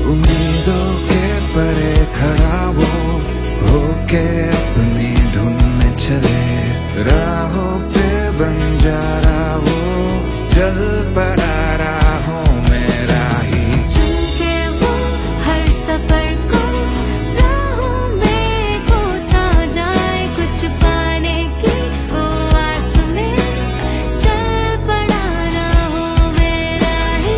उम्मीदों के परे खड़ा वो होके अपनी धुन में चले, राहों पे बंजारा वो चल पड़ा राहों में राही। चलके वो हर सफर को राहों में खोता जाए, कुछ पाने की वो आस में चल पड़ा राहों में राही।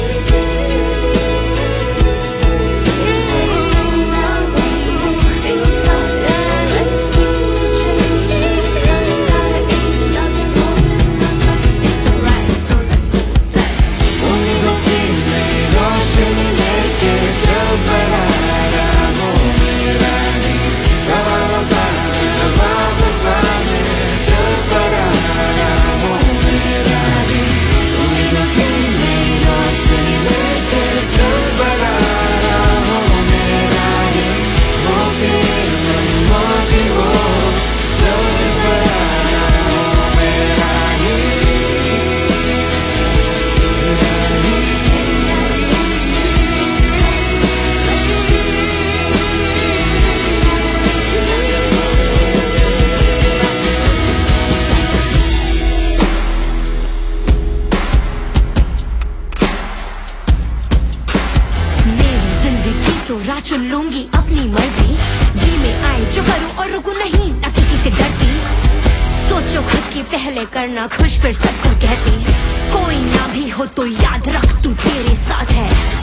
तो राह चुन लूंगी अपनी मर्जी, जी में आए जो करूं और रुकूं नहीं, ना किसी से डरती। सोचो खुद की पहले करना खुश, फिर सबको कहती। कोई ना भी हो तो याद रख तू तेरे साथ है।